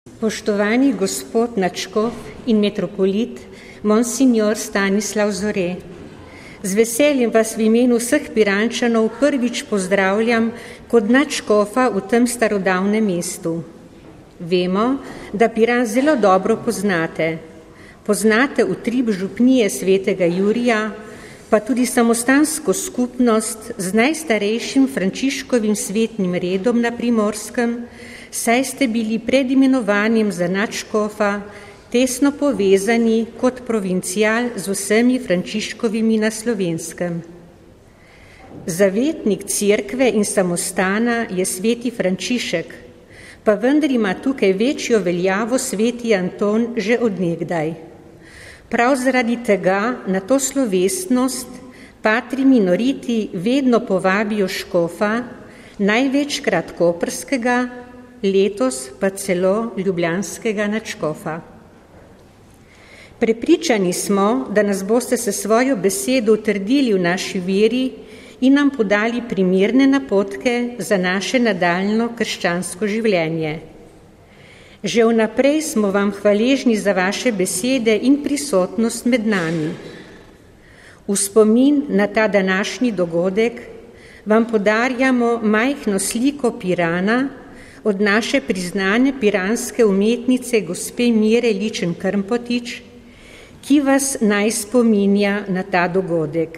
Poštovani gospod nadškof in metropolit, monsignor Stanislav Zore, z veseljem vas v imenu vseh Pirančanov prvič pozdravljam kot nadškofa v tem starodavnem mestu. Vemo, da Piran zelo dobro poznate. Poznate utrip župnije svetega Jurija, pa tudi samostansko skupnost z najstarejšim Frančiškovim svetnim redom na Primorskem, saj ste bili pred imenovanjem za nadškofa tesno povezani kot provincial z vsemi Frančiškovimi na Slovenskem. Zavetnik cerkve in samostana je sveti Frančišek, pa vendar ima tukaj večjo veljavo sveti Anton že od nekdaj. Prav zaradi tega na to slovesnost patri minoriti vedno povabijo škofa, največkrat koprskega, letos pa celo ljubljanskega nadškofa. Prepričani smo, da nas boste s svojo besedo utrdili v naši veri in nam podali primerne napotke za naše nadaljnjo krščansko življenje. Že vnaprej smo vam hvaležni za vaše besede in prisotnost med nami. V spomin na ta današnji dogodek vam podarjamo majhno sliko Pirana od naše priznane piranske umetnice gospe Mire Ličen Krmpotič, ki vas naj spominja na ta dogodek.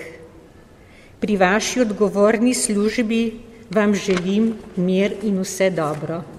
Pri vaši odgovorni službi vam želim mir in vse dobro.